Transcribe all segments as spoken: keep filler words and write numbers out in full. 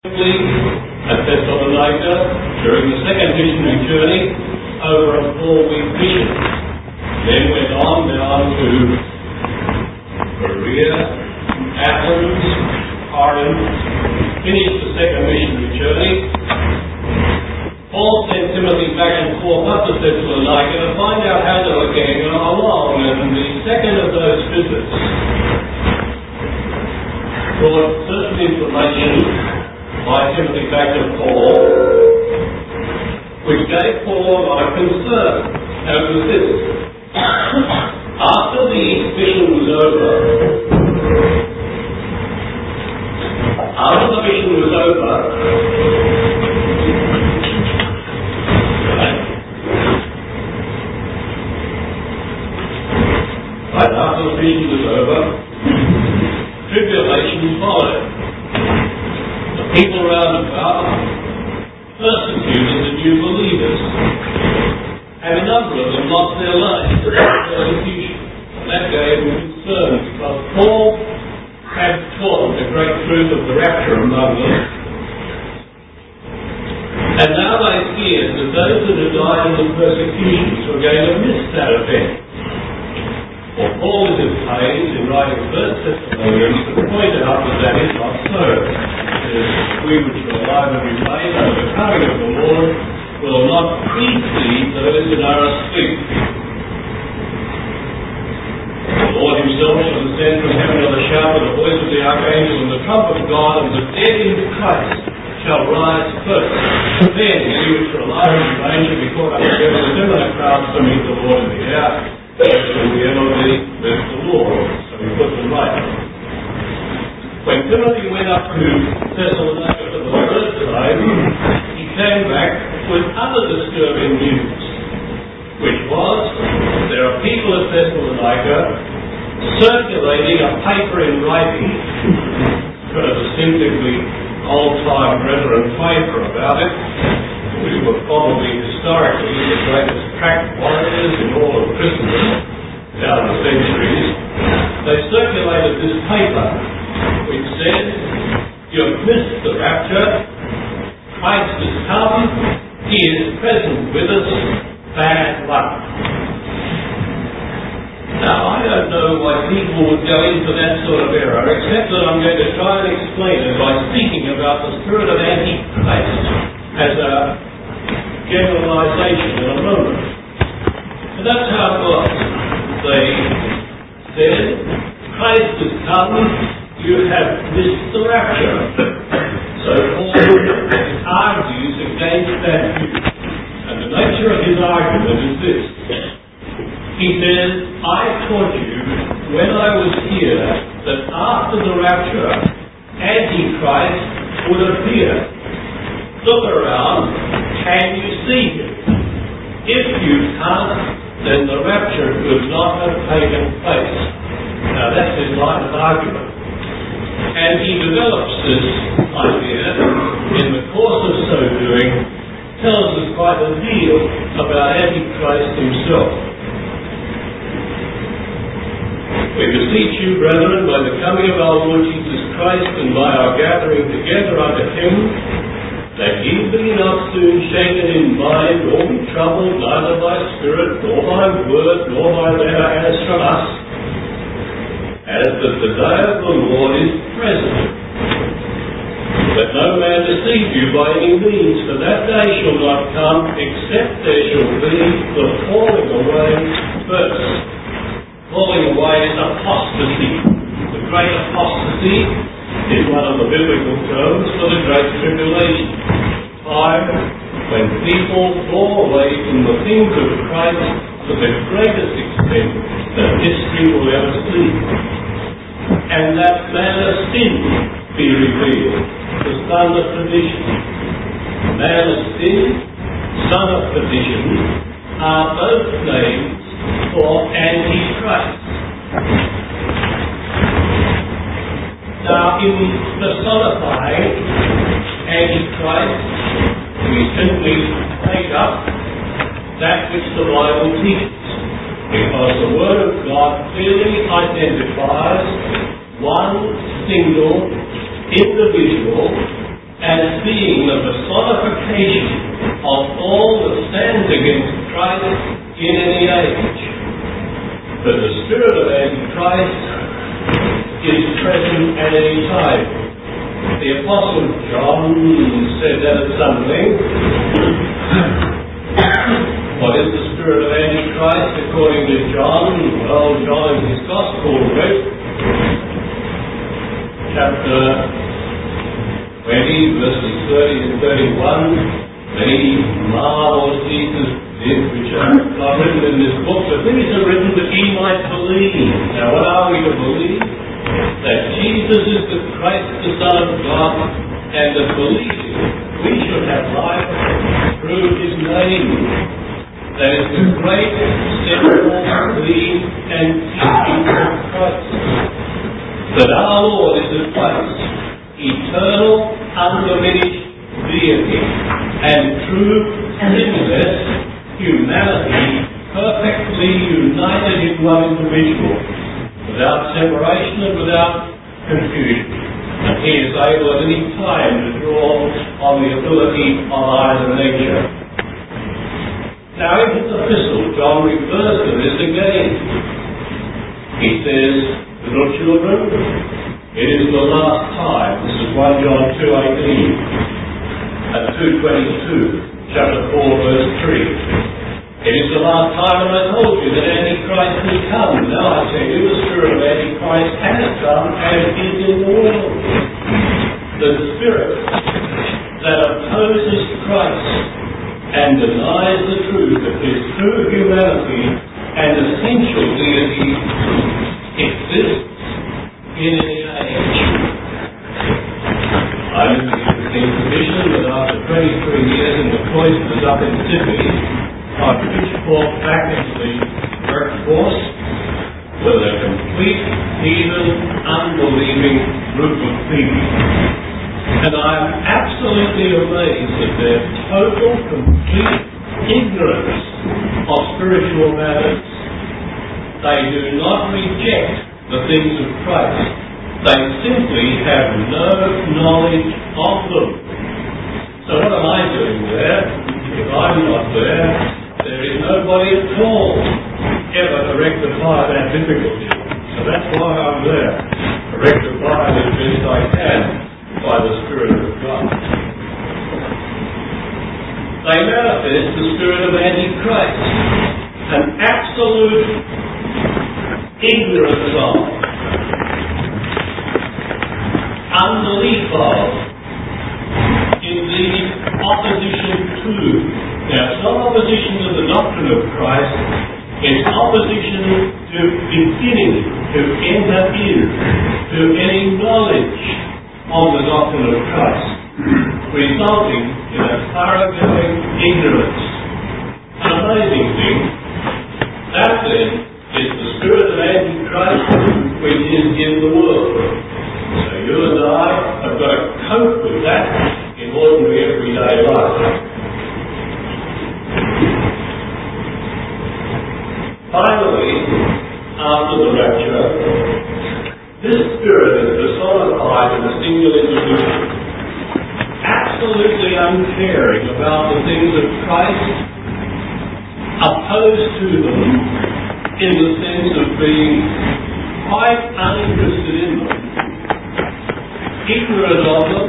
At Thessalonica during the second missionary journey over a four-week mission. Then went on down to Berea, Athens, Corinth, finished the second missionary journey. Paul sent Timothy back and forth up to Thessalonica to find out how they were getting along, and the second of those visits brought certain information by Timothy back to Paul, which gave Paul a lot of concern. And it was this: after the mission was over, after the mission was over, right after the mission was over, tribulation followed. People round about persecuted the new believers, and a number of them lost their lives to persecution. And that gave them concern, because Paul had taught the great truth of the rapture among them. And now they feared that those that had died in the persecutions were going to miss that event. For Paul is in pains in writing First Thessalonians to point out that that is not so. We which are alive and remain unto the coming of the Lord will not precede those that are asleep. The Lord himself shall descend from heaven with a shout, with the voice of the archangel and the trumpet of God, and the dead in Christ shall rise first. Then we which are alive and remain shall be caught up together with them in a crowd to meet the Lord in the air, and we ever be with the Lord. So we put them right. When Timothy went up to Thessalonica for the first time, he came back with other disturbing news, which was there are people at Thessalonica circulating a paper in writing, got a distinctively old-time Reverend paper about it, which were probably historically the greatest tract warriors in all of Christendom down the centuries. They circulated this paper, which says, you've missed the rapture, Christ has come, he is present with us, bad luck. Now, I don't know why people would go into that sort of error, except that I'm going to try and explain it by speaking about the spirit of Antichrist as a generalization in a moment. And that's how it was. They said, Christ has come, you have missed the rapture. So Paul argues against that view. And the nature of his argument is this. He says, I taught you when I was here that after the rapture, Antichrist would appear. Look around, can you see him? If you can't, then the rapture could not have taken place. Now that's his line of argument. And he develops this idea in the course of so doing, tells us quite a deal about Antichrist himself. We beseech you, brethren, by the coming of our Lord Jesus Christ and by our gathering together unto him, that ye be not soon shaken in mind, nor be troubled, neither by spirit, nor by word, nor by letter as from us, as that the day of the Lord is present. Let no man deceive you by any means, for that day shall not come, except there shall be the falling away first. Falling away is apostasy. The great apostasy is one of the biblical terms for the Great Tribulation. Time when people fall away from the things of Christ to the greatest extent that history will ever see. And that man of sin be revealed, the son of perdition. Man of sin, son of perdition, are both names for Antichrist. Now, in personifying Antichrist, we simply take up that which the Bible teaches, because the Word of God clearly identifies one single individual as being the personification of all that stands against Christ in any age. But the spirit of Antichrist is present at any time. The Apostle John said that at some length. What is the spirit of Antichrist according to John? Well, John in his Gospel wrote, chapter twenty, verses thirty and thirty-one, many marvels Jesus did, which are not written in this book, but these are written that ye might believe. Now, what are we to believe? That Jesus is the Christ, the Son of God, and that believing we should have life through His name. That is the great, central theme and teaching of Christ. That our Lord is the Christ, eternal, undiminished deity, and true, sinless humanity, perfectly united in one individual, without separation and without confusion. And He is able at any time to draw on the ability of either nature. Now in his epistle, John refers to this again. He says, little children, it is the last time. This is First John two eighteen and two twenty-two, chapter four, verse three. It is the last time, and I told you that Antichrist will come. Now I tell you, the spirit of Antichrist has come and is in the world. The spirit that opposes Christ and denies the truth of His true humanity and essential deity exists in any age. I'm in the interesting position that after twenty-three years in the cloisters up in Sydney, I've pitchforked back into the workforce with a complete, heathen, unbelieving group of people. And I'm absolutely amazed at their total, complete ignorance of spiritual matters. They do not reject the things of Christ. They simply have no knowledge of them. So what am I doing there? If I'm not there, there is nobody at all ever to rectify that difficulty. So that's why I'm there, to rectify it as best I can by the Spirit of God. They manifest the spirit of Antichrist, an absolute ignorance of, unbelief of, indeed opposition to. Now, it's not opposition to the doctrine of Christ, it's opposition to beginning, to enter in, to any knowledge of the doctrine of Christ, resulting in a thoroughgoing ignorance. An amazing thing, that then is the spirit of Antichrist which is in the world. So you and I have got to cope with that in ordinary everyday life. Finally, after the rapture, this spirit is personified in a single individual, absolutely uncaring about the things of Christ, opposed to them in the sense of being quite uninterested in them, ignorant of them,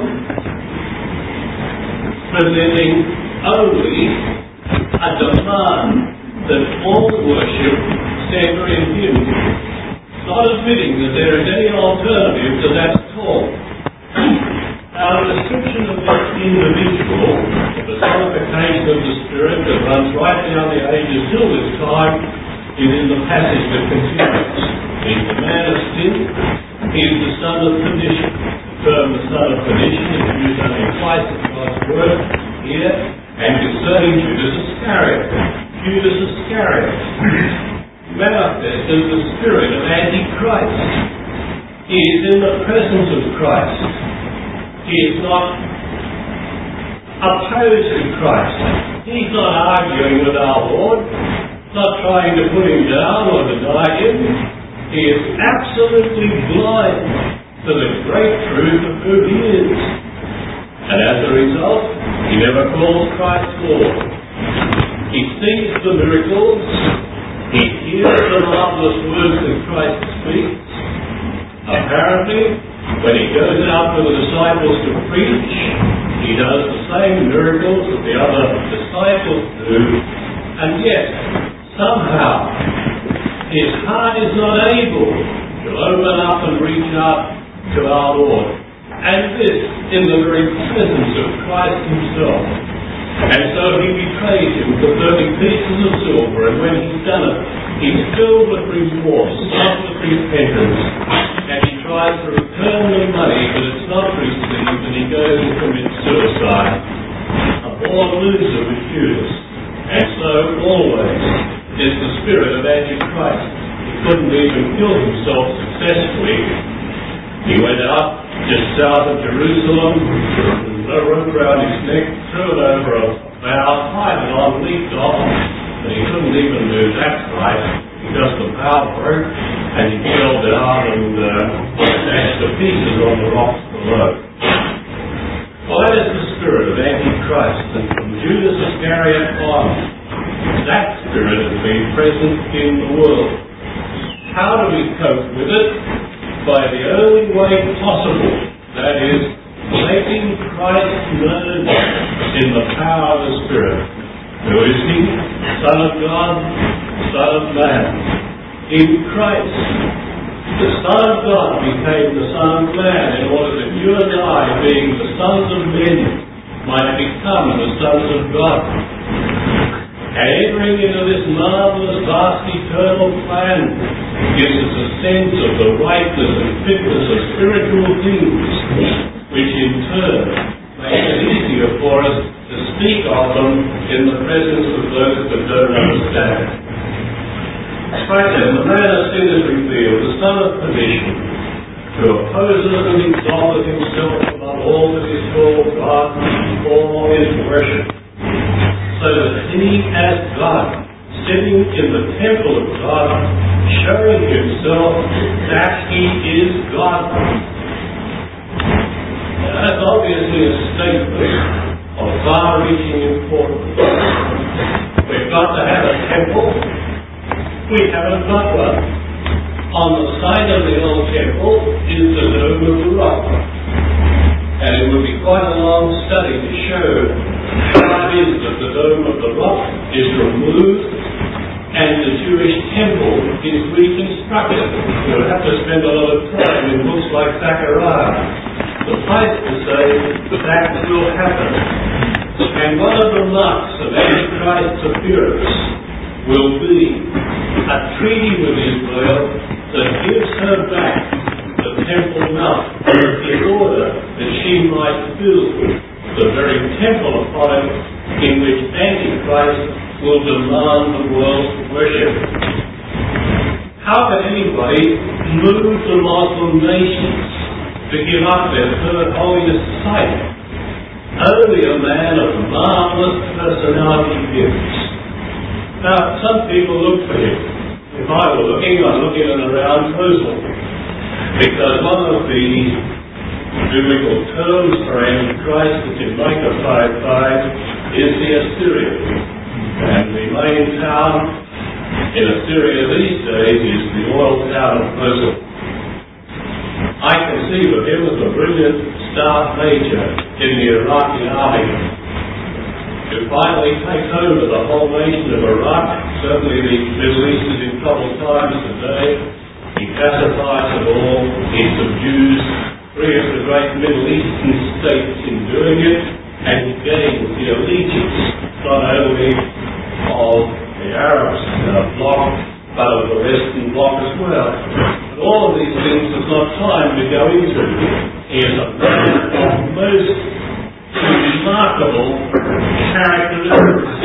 presenting only a demand that all worship center in Him, not admitting that there is any alternative to that call. Our description of this individual, the personification of the Spirit that runs right down the ages till this time, is in the passage that continues. He is the man of sin, he is the son of perdition. The term the son of perdition is used only twice in God's word here, and concerning Judas Iscariot. Judas Iscariot manifested the spirit of Antichrist. He is in the presence of Christ. He is not opposed to Christ. He's not arguing with our Lord, not trying to put Him down or deny Him. He is absolutely blind to the great truth of who He is. And as a result, he never calls Christ Lord. He sees the miracles, he hears the marvelous words that Christ speaks. Apparently, when he goes out with the disciples to preach, he does the same miracles that the other disciples do, and yet, somehow, his heart is not able to open up and reach out to our Lord. And this in the very presence of Christ himself. And so he betrays him for thirty pieces of silver, and when he's done it, he's filled with remorse, not with repentance, and he tries to return the money, but it's not received, and he goes and commits suicide. A born loser with Judas. And so always is the spirit of Antichrist. He couldn't even kill himself successfully. He went out just south of Jerusalem, a rope around his neck, threw it over a bough, tied it on, leaped off, but he couldn't even move that right because the bough broke, and he fell down and uh, dashed to pieces on the rocks below. Well, that is the spirit of Antichrist, and from Judas Iscariot on, that spirit has been present in the world. How do we cope with it? By the only way possible, that is, making Christ known in the power of the Spirit. Who is he? Son of God, Son of Man. In Christ, the Son of God became the Son of Man in order that you and I, being the sons of men, might become the sons of God. And entering into this marvelous, vast, eternal plan gives us a sense of the rightness and fitness of spiritual things, which in turn makes it easier for us to speak of them in the presence of those that don't understand. Christ said, the man of sin is revealed, the son of perdition, who opposes and exalted himself above all that is called God or his worship, so that he as God, sitting in the temple of God, showing himself that he is God. Now, that's obviously a statement of far-reaching importance. We've got to have a temple. We haven't got one. On the site of the old temple is the Dome of the Rock. And it would be quite a long study to show how it is that the Dome of the Rock is removed and the Jewish temple is reconstructed. You would have to spend a lot of time in books like Zechariah. Suffice to say, that will happen. And one of the marks of Antichrist's appearance will be a treaty with Israel that gives her back the Temple Mount in order that she might build the very temple upon it in which Antichrist will demand the world's worship. How can anybody move the Muslim nations to give up their third holiness site? Only a man of marvelous personality gifts. Now, some people look for him. If I were looking, I'm looking at around Mosul. Because one of the biblical terms for Antichrist, which in Micah five five, is the Assyrian. And the main town in Assyria these days is the oil town of Mosul. I conceive of him as a brilliant staff major in the Iraqi army who finally takes over the whole nation of Iraq. Certainly the Middle East is in troubled times today. He pacifies it all. He subdues three of the great Middle Eastern states in doing it, and he gains the allegiance not only of the Arabs uh, bloc, but of the Western bloc as well. But all of these things there's not time to go into. He is a man of most remarkable characteristics.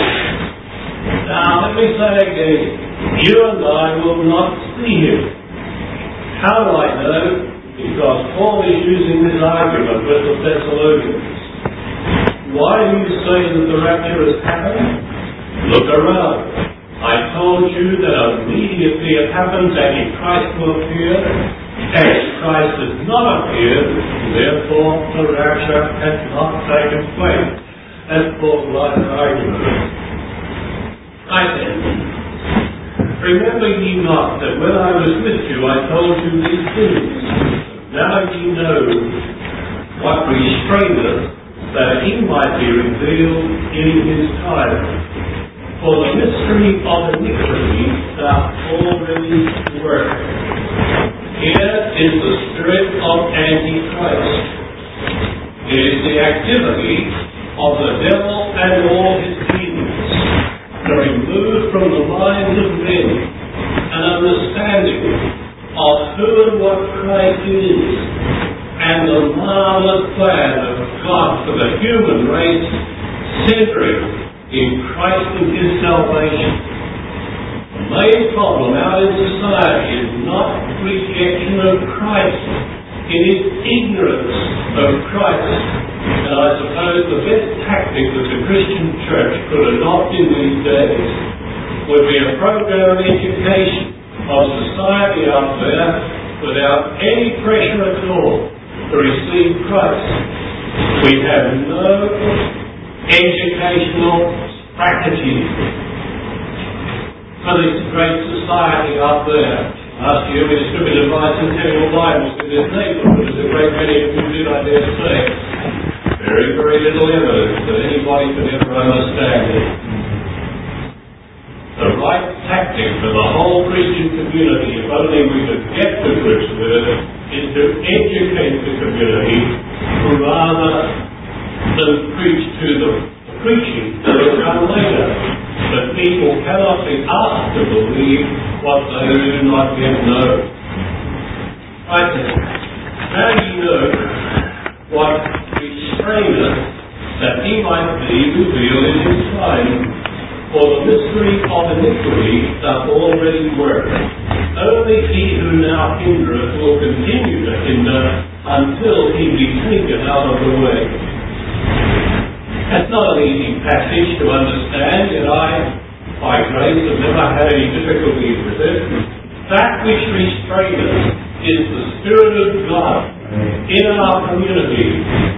Now, let me say again, you and I will not see him. How do I know? Because Paul is using this argument with the Thessalonians. Why do you say that the rapture has happened? Look around. I told you that immediately it happens, Antichrist will appear, As Christ has not appeared, therefore the rapture has not taken place. That's Paul's line of argument. I said, remember ye not that when I was with you I told you these things. Now ye know what restraineth, that he might be revealed in his time. For the mystery of iniquity doth already work. Here is the spirit of Antichrist. It is the activity of the devil and all his demons to remove from the minds of men an understanding of who and what Christ is, and the marvelous plan of God for the human race, centering in Christ and his salvation. The main problem out in society is not rejection of Christ, it is ignorance of Christ. And I suppose the best tactic that the Christian church could adopt in these days would be a program of education of society out there without any pressure at all to receive Christ. We have no educational strategy for this great society out there. Last year we distributed bicentennial Bibles in this neighbourhood, as a great many of you did, I dare say. Very, very little evidence that anybody could ever understand it. The right tactic for the whole Christian community, if only we could get to grips with it, is to educate the community rather than preach to them. Preaching will come later, but people cannot be asked to believe what they do not yet know. I think, now you know what restraineth, that he might be revealed in his time. For the mystery of iniquity doth already work. Only he who now hindereth will continue to hinder until he be taken out of the way. That's not an easy passage to understand, yet I, by grace, have never had any difficulties with it. That which restraineth is the Spirit of God in our community.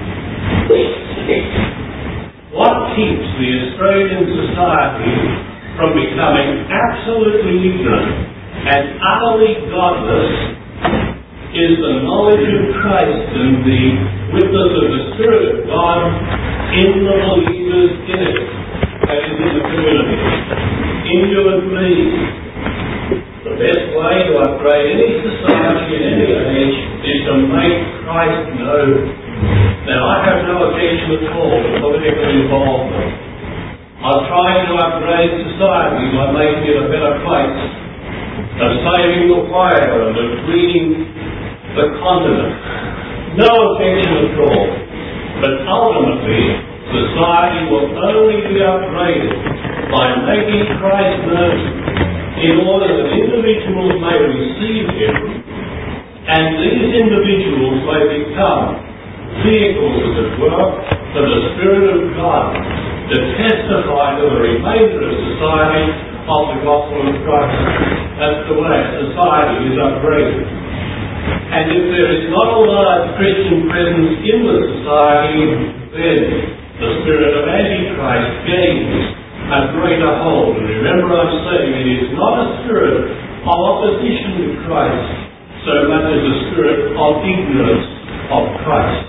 What keeps the Australian society from becoming absolutely ignorant and utterly godless is the knowledge of Christ and the witness of the Spirit of God in the believers in it, that is, in the community, in you and me. The best way to upgrade any society in any age is to make Christ known. Now, I have no objection at all to political involvement. I'm trying to upgrade society by making it a better place, of saving the whale and of greening the continent. No objection at all. But ultimately, society will only be upgraded by making Christ known, in order that individuals may receive him, and these individuals may become vehicles, as it were, for the Spirit of God to testify to the remainder of society of the gospel of Christ. That's the way society is upgraded. And if there is not a large Christian presence in the society, then the spirit of Antichrist gains a greater hold. And remember, I'm saying it is not a spirit of opposition to Christ so much as a spirit of ignorance of Christ.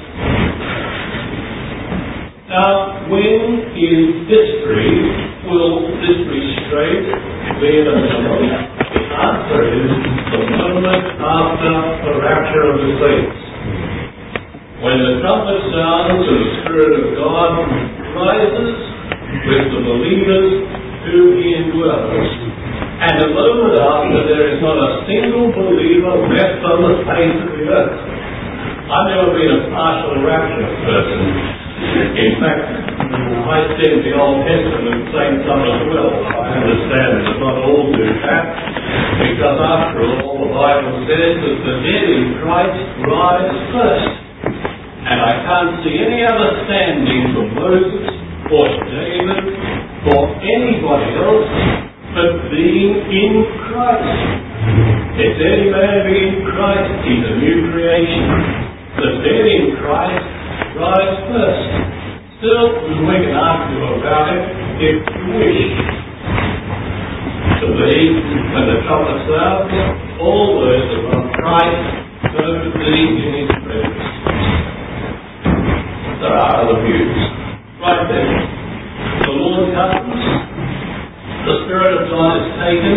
Now, when in history will this restraint be eliminated? The answer is the moment after the rapture of the saints. When the trumpet sounds and the Spirit of God rises with the believers whom he indwells, and a moment after there is not a single believer left on the face of the earth. I've never been a partial rapture person. In fact, I stand the Old Testament saying some as well. I understand that not all do that, because after all, the Bible says that the dead in Christ rise first. And I can't see any other standing for Moses, for David, for anybody else, but being in Christ. If any man be in Christ, he's a new creation. The dead in Christ rise first. Still, we can argue about it if you wish. To believe when the trumpet sounds, all those above Christ go to be in his presence. There are other views. Right then, the Lord comes, the Spirit of God is taken,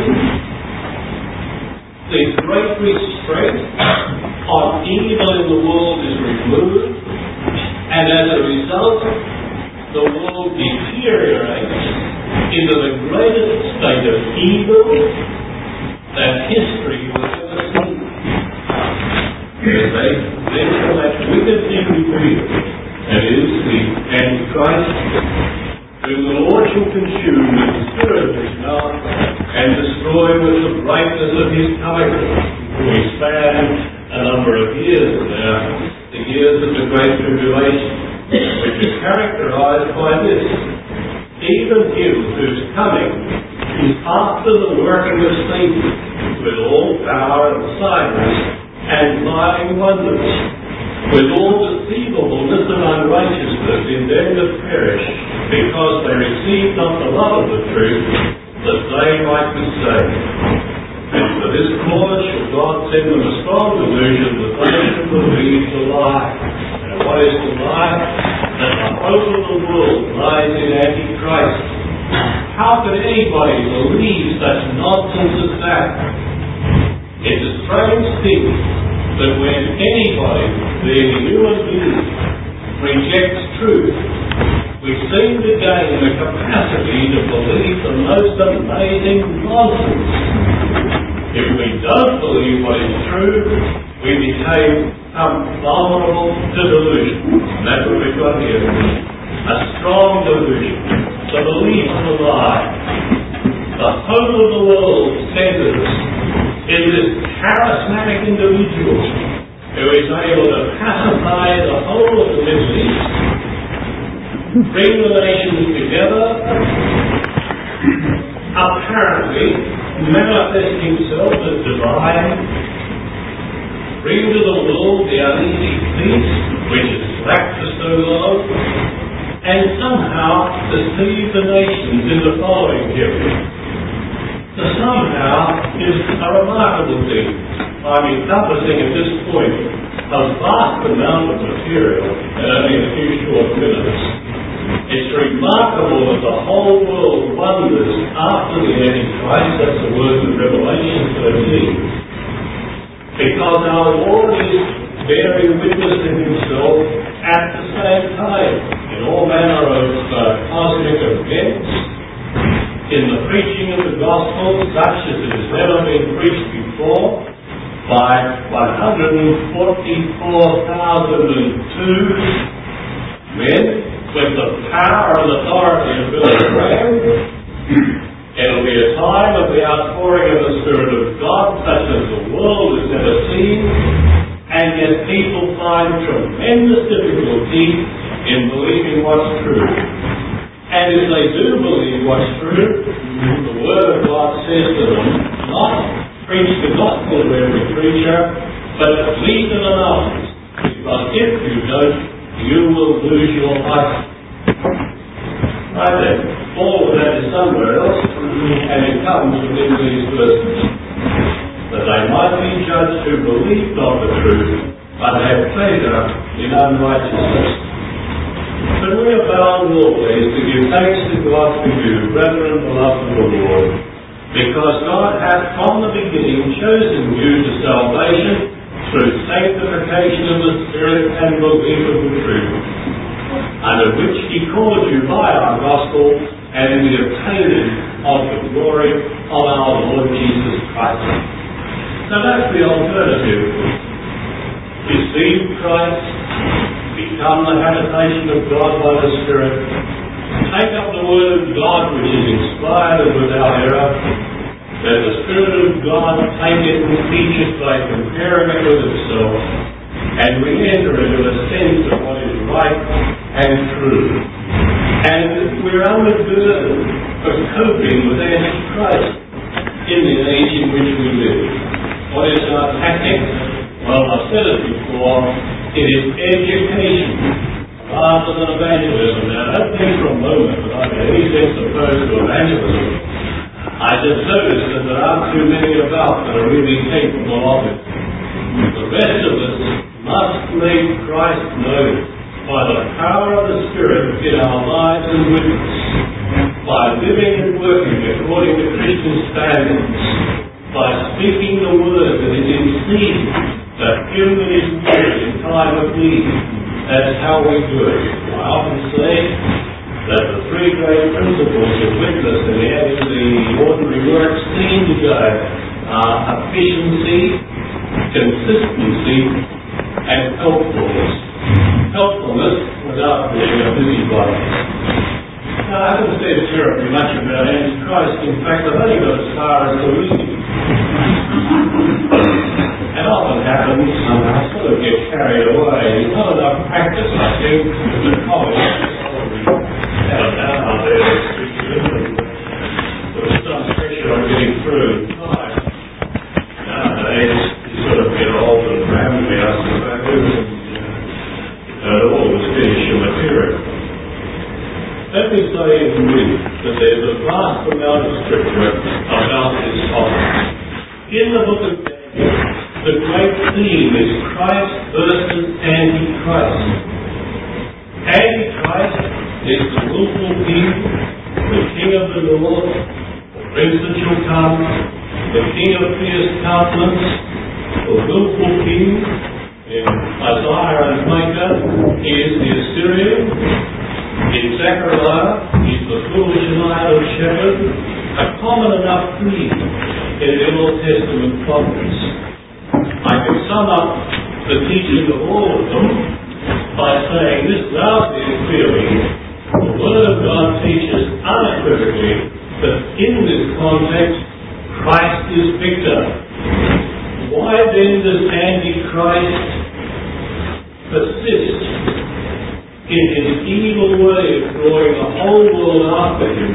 the great restraint on evil in the world is removed, and as a result, the world deteriorates into the greatest state of evil that history will ever see. As they then come that wicked thing revealed, that is the Antichrist, whom the Lord shall consume with the spirit of his mouth and destroy with the brightness of his coming. We span a number of years now, the years of the Great Tribulation, which is characterized by this. Even him whose coming is after the working of Satan, with all power and signs and lying wonders, with all deceivableness and unrighteousness in them that perish, because they received not the love of the truth, that they might be saved. And for this cause shall God send them a strong delusion that they should believe the lie. And what is the lie? That the hope of the world lies in Antichrist. How could anybody believe such nonsense as that? It's a strange thing that when anybody, being a human being, rejects truth, we seem to gain the capacity to believe the most amazing nonsense. If we don't believe what is true, we became vulnerable to delusion. And that's what we've got here. A strong delusion. The belief of the lie. The hope of the world centers in this charismatic individual who is able to pacify the whole of the Middle East, bring the nations together, apparently manifest himself as divine, bring to the world the uneasy peace which has lacked for so long, and somehow deceive the nations in the following period. The somehow is a remarkable thing. I'm encompassing at this point a vast amount of material in only a few short minutes. It's remarkable that the whole world wonders after the Antichrist, that's the words of Revelation thirteen, because our Lord is bearing witness in himself at the same time in all manner of uh, cosmic events, in the preaching of the gospel, such as it has never been preached before, by one hundred forty-four thousand two men with the power and authority of Billy Graham. It'll be a time of the outpouring of the Spirit of God such as the world has never seen, and yet people find tremendous difficulty in believing what's true. And if they do believe what's true, the Word of God says to them, not preach the gospel to every preacher, but leave them alone. Because if you don't, you will lose your life. Right then, all of that is somewhere else, and it comes within these verses. That they might be judged who believe not the truth, but have pleasure in unrighteousness. But we are bound always to give thanks to God for you, brethren, beloved of the Lord, because God hath from the beginning chosen you to salvation through sanctification of the Spirit and belief of the truth, under which he called you by our gospel and in the obtaining of the glory of our Lord Jesus Christ. So that's the alternative. Receive Christ, become the habitation of God by the Spirit, take up the Word of God which is inspired and without error, that the Spirit of God take it and teach it by comparing it with itself, and we enter into a sense of what is right and true. And we're undergirded for coping with Antichrist in the age in which we live. What is our tactic? Well, I've said it before, it is education rather than evangelism. Now, don't think for a moment that I'm in any sense opposed to evangelism. I just noticed that there aren't too many about that are really capable of it. The rest of us must make Christ known by the power of the Spirit in our lives and witness, by living and working according to Christian standards, by speaking the word that is in season, that him that is weary in time of need. That's how we do it. I often say that the three great principles of witness in the area of the ordinary work seen today are efficiency, consistency, and helpfulness. Helpfulness without being a busybody. Now, I haven't said terribly much about Antichrist. In fact, I've only got as far as the reading. It often happens, and I sort of get carried away. There's not enough practice, I think, in the college. Have it down out there, there's some pressure on getting through time. Nowadays, you sort of get old and rambly, I suppose, and don't always finish your material. Let me say in brief that there's a vast amount of scripture about this topic. In the book of Daniel, the great theme is Christ versus Antichrist. Antichrist is the willful king, the king of the north, the prince that shall come, the king of fierce countenance, the willful king. In Isaiah and Micah, he is the Assyrian. In Zechariah, he's the foolish and idle shepherd. A common enough theme in the Old Testament prophets. I can sum up the teaching of all of them by saying this loudly and clearly. The Word of God teaches unequivocally that in this context, Christ is victor. Why then does Antichrist persist in his evil way of drawing the whole world after him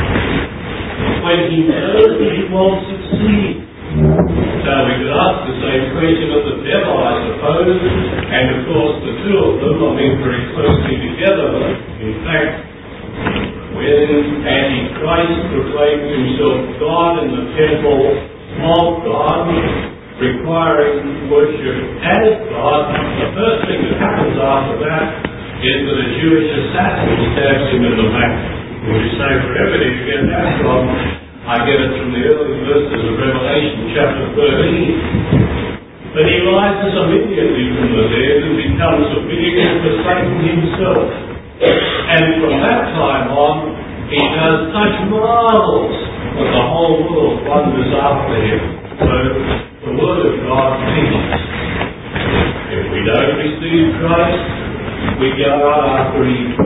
when he knows that he won't succeed? Now we could ask the same question of the devil, I suppose, and of course the two of them are being very closely together. In fact, when Antichrist proclaims himself God in the temple of God, requiring worship as God, the first thing that happens after that is that a Jewish assassin stabs him in the back. When you say, wherever did you get that from? I get it from the early verses of Revelation chapter thirteen. But he rises immediately from the dead and becomes a vehicle for Satan himself. And from that time on, he does such marvels that the whole world wonders after him. So the Word of God teaches. If we don't receive Christ, we go out after evil.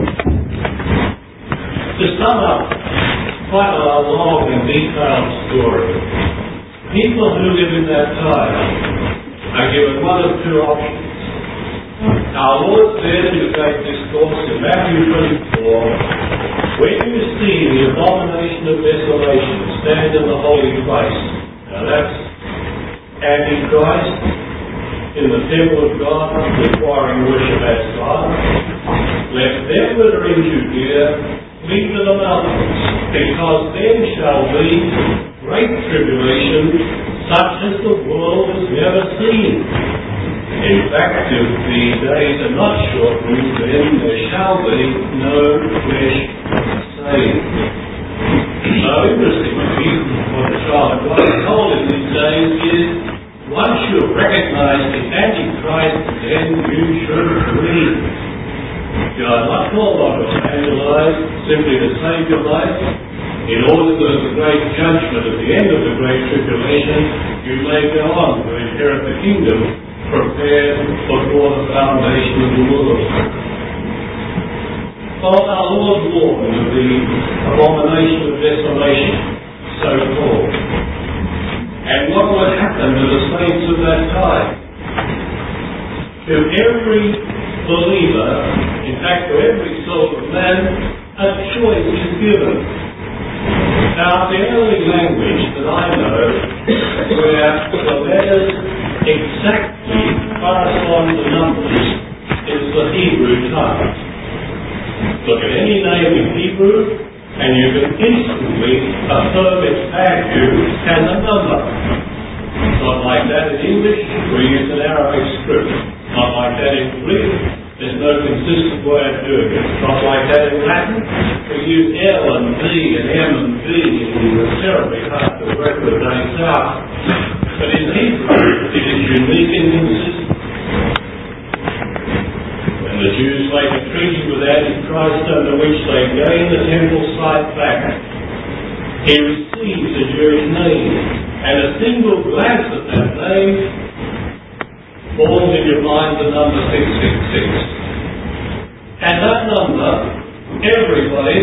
To sum up quite a long and detailed story, people who live in that time are given one of two options. Our Lord says in the great discourse in Matthew twenty-four, when you see the abomination of desolation stand in the holy place. Now that's Antichrist in the temple of God, requiring worship as God. Let them that are in Judea flee to the mountains, because then shall be great tribulation, such as the world has never seen. In fact, if the days are not shortened, then there shall be no flesh saved. So interestingly, what the child of God is told in these days is, once you recognize the Antichrist, then you should flee. You are not called on to evangelize, simply to save your life. In order that at the great judgment at the end of the great tribulation, you may go on to inherit the kingdom prepared before the foundation of the world. Well, our Lord warned of the abomination of desolation, so called. And what would happen to the saints of that time? To every believer, in fact to every soul of man, a choice is given. Now, the only language that I know where the letters exactly correspond to numbers is the Hebrew tongue. Look at any name in Hebrew, and you can instantly affirm its value as a number. Not like that in English, we use an Arabic script. Not like that in Greek, there's no consistent way of doing it. Not like that in Latin, we use L and B and M and B, and it's terribly hard to work the names out. But in Hebrew, it is unique and consistent. When the Jews make a treaty with Antichrist under which they gain the temple site back, he receives a Jewish name, and a single glance at that name falls in your mind the number six six six. And that number, everybody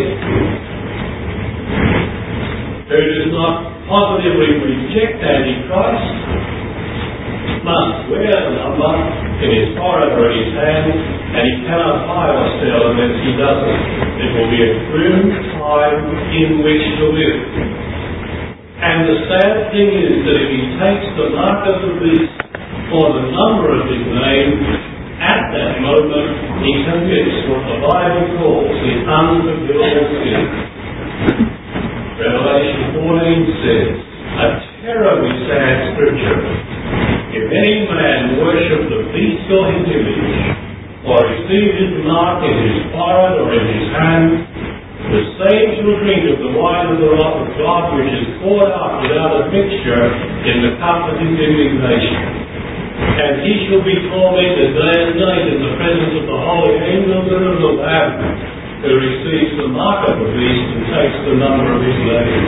who does not positively reject Antichrist must wear the number in his forehead or in his hand, and he cannot buy or sell unless he does it. It will be a grim time in which to live. And the sad thing is that if he takes the mark of the beast or the number of his name, at that moment he commits what the Bible calls the unforgivable sin. Revelation fourteen says, a terribly sad scripture, if any man worship the beast or his image, or receive his mark in his forehead or in his hand, the same shall drink of the wine of the wrath of God, which is poured out without a mixture in the cup of his indignation. And he shall be tormented day and night in the presence of the holy angels and of the Lamb, who receives the mark of the beast and takes the number of his name.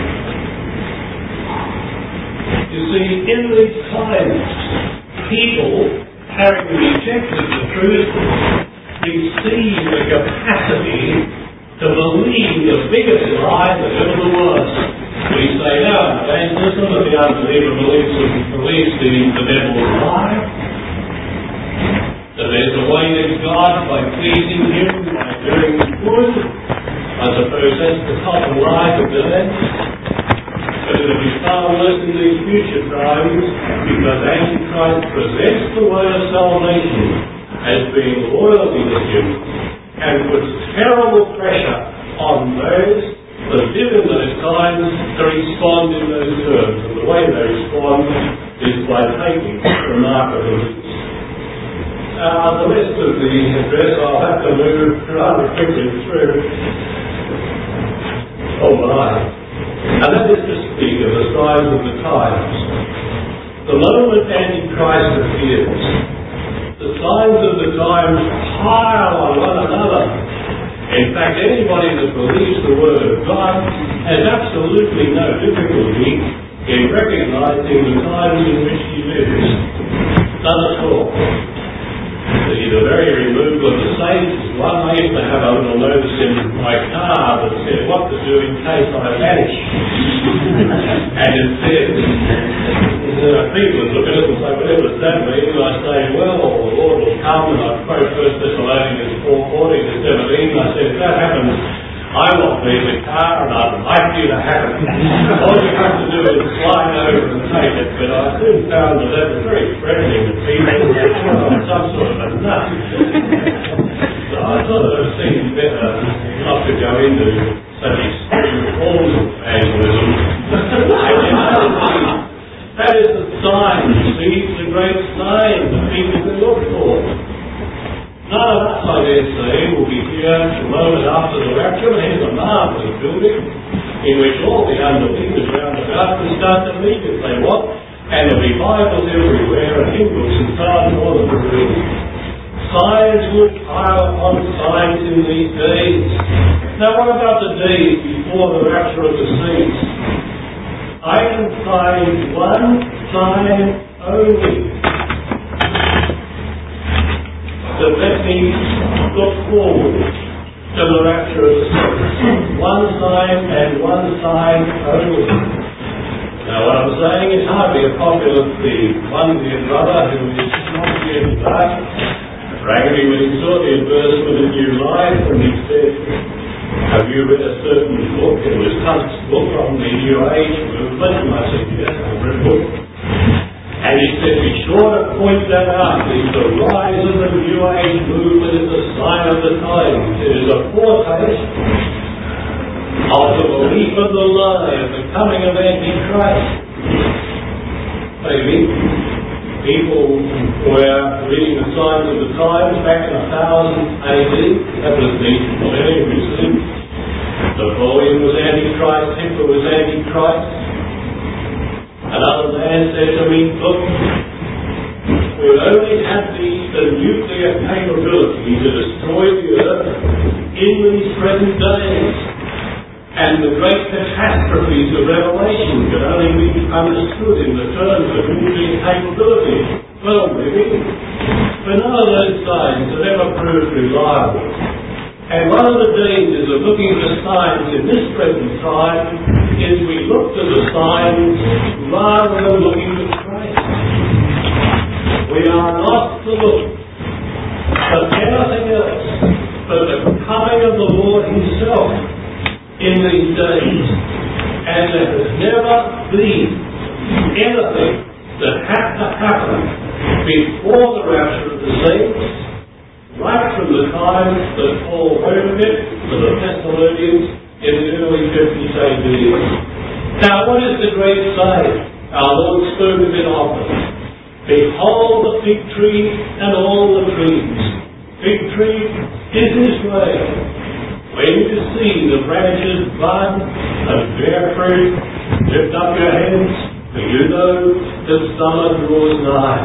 You see, in these times, people, having rejected the truth, receive the capacity to believe the biggest lie that ever there was. We say now, evangelism, that the unbeliever believes, believes the, the devil's lie, that there's a way to God by pleasing him, by doing good. I suppose that's the common lie of the land. But it will be far worse in these future times, because Antichrist presents the way of salvation as being loyalty to him, and puts terrible pressure on those that live in those times to respond in those terms. And the way they respond is by taking the mark of the beast. Uh, the rest of the address I'll have to move rather quickly through. Oh my. And that is to speak of the signs of the times. The moment Antichrist appears, the signs of the times pile on one another. In fact, anybody that believes the Word of God has absolutely no difficulty in recognizing the times in which he lives. None at all. The very removal of the saints is one. I used to have a little notice in my car that said what to do in case I vanish. And it said, uh, people would look at it and say, whatever does that mean? And I say, well, the Lord will come, and I quote First Thessalonians four fourteen to seventeen, and I said, if that happens, I won't be in the car, and I'd like you to have it. All you have to do is slide over and take it. But I soon found that that was very threatening to people. I'm some sort of a nut. So I thought it would seem better not to go into such extreme forms of evangelism. That is the sign, you see, it's the great sign that people can look for. None of us, I dare say, will be here the moment after the rapture, but here's a marvellous building in which all the unbelievers round about can start to meet if they want, and there'll be Bibles everywhere and hymnals and so on all of the room. Signs will pile upon signs in these days. Now what about the days before the rapture of the saints? I can find one sign only that let me look forward to the rapture of the saints. One sign and one sign only. Now what I'm saying is hardly a popular theme. One dear brother who is not here today rang me when he saw the advertisement of New Life, and he said, have Have you read a certain book? It was Hunt's book on the New Age movement, and I said, yes, I've read a book. And he said, be sure to point that out. The rise of the New Age movement is a sign of the times. It is a foretaste of the belief of the lie of the coming of Antichrist. Maybe people were reading the signs of the times back in one thousand A D. That was the millennium, you see. Napoleon was Antichrist, Hitler was Antichrist. Another man said to me, look, we only have the, the nuclear capability to destroy the earth in these present days. And the great catastrophes of Revelation can only be understood in the terms of nuclear capability. Well, really, but none of those signs have ever proved reliable. And one of the dangers of looking for signs in this present time is we look to the signs rather than looking to Christ. We are not to look for anything else but the coming of the Lord Himself in these days. And there has never been anything that had to happen before the rapture of the saints, right from the time that Paul wrote it to the Thessalonians in the early fifties A D. Now, what is the great sign? Our Lord spoke of it often. Behold the fig tree and all the trees. Fig tree is Israel. When you see the branches bud and bear fruit, lift up your hands, for you know that summer draws nigh.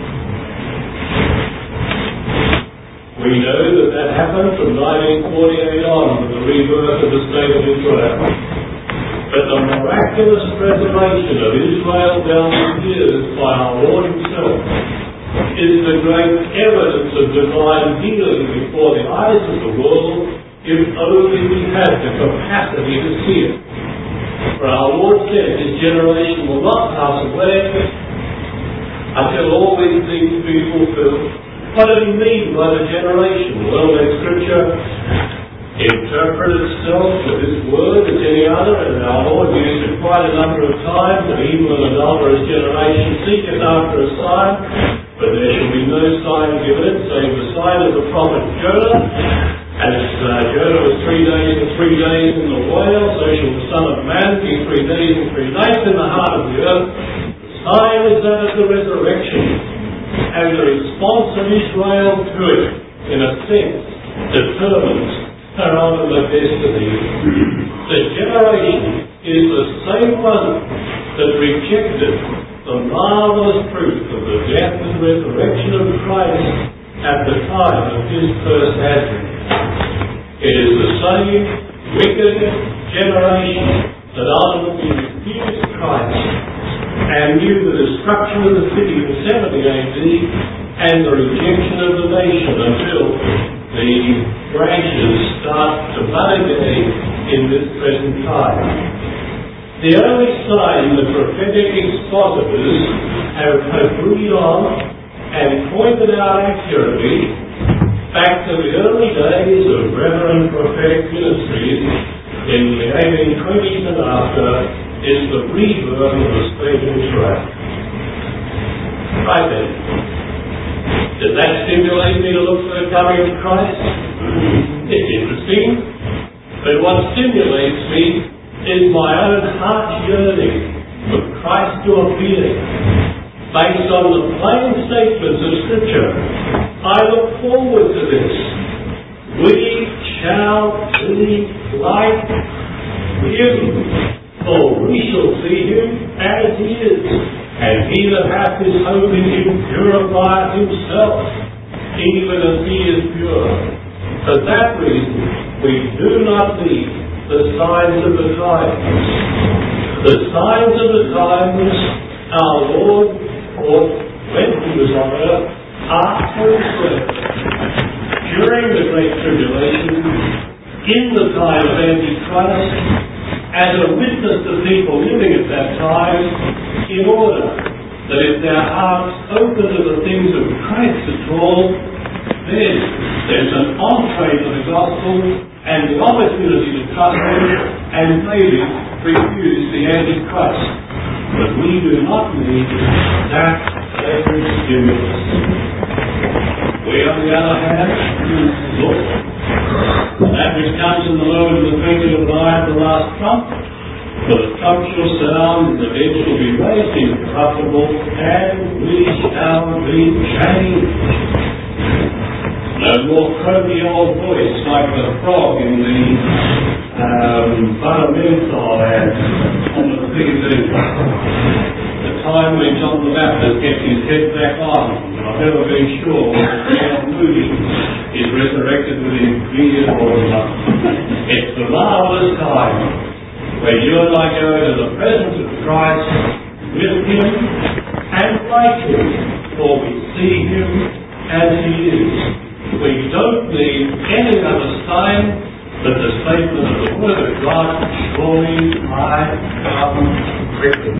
We know that that happened from nineteen forty-eight on with the rebirth of the state of Israel. But the miraculous preservation of Israel down the years by our Lord Himself is the great evidence of divine healing before the eyes of the world, if only we had the capacity to see it. For our Lord said His generation will not pass away until all these things be fulfilled. What did He mean by the generation? Well, let Scripture interpret itself with His word as any other, and our Lord used it quite a number of times, and evil and adulterous generation seeketh after a sign, but there shall be no sign given it, save the sign of the prophet Jonah. As uh, Jonah was three days and three days in the whale, so shall the Son of Man be three days and three nights in the heart of the earth. The sign is that of the resurrection, and the response of Israel to it, in a sense, determines her ultimate destiny. The generation is the same one that rejected the marvelous proof of the death and resurrection of Christ at the time of His first advent. It is the same wicked generation that ultimately refused Christ and knew the destruction of the city in seventy A D and the rejection of the nation until the branches start to bud again in this present time. The only sign the prophetic expositors have agreed on and pointed out accurately back to the early days of Reverend prophetic ministries in the eighteen twenties and after is the rebirth of the state of Israel. Right then. Does that stimulate me to look for the coming of Christ? It's interesting. But what stimulates me is my own heart's yearning for Christ to appear. Based on the plain statements of Scripture, I look forward to this. We shall be like Him, for we shall see Him as He is. And he that hath his hope in Him purifieth himself, even as He is pure. For that reason, we do not need the signs of the times. The signs of the times our Lord taught when He was on earth after His death, during the Great Tribulation, in the time of Antichrist, as a witness to people living at that time, in order that if their hearts open to the things of Christ at all, then there's an entree to the gospel and the opportunity to trust him and maybe refuse the Antichrist. But we do not need that sacred stimulus. We, on the other hand, look, that which comes in the moment of the twinkling of an eye at the last trump, for the trump shall sound, and the dead shall be raised incorruptible, and we shall be changed. No more croaky old voice like the frog in the um, Buttermilk ad on the T V. The time when John the Baptist kept his head back on. I've never been sure whether John Moody is resurrected with his beard or not. It's the marvelous time when you and I go to the presence of Christ with him and like him, for we see him as he is. We don't need any other sign but the statement of the Word of God, surely I come quickly.